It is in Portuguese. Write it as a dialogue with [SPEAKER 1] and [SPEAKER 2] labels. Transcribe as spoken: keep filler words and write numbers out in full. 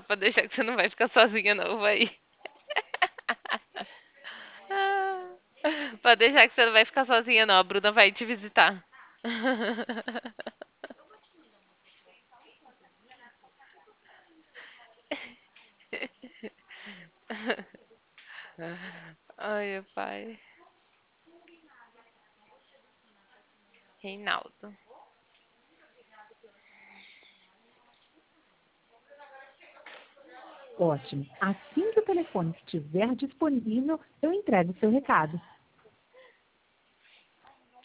[SPEAKER 1] Pode deixar que você não vai ficar sozinha não, vai. Ah, Pode deixar que você não vai ficar sozinha não, a Bruna vai te visitar. Ai, meu pai. Reinaldo.
[SPEAKER 2] Ótimo. Assim que o telefone estiver disponível, eu entrego o seu recado.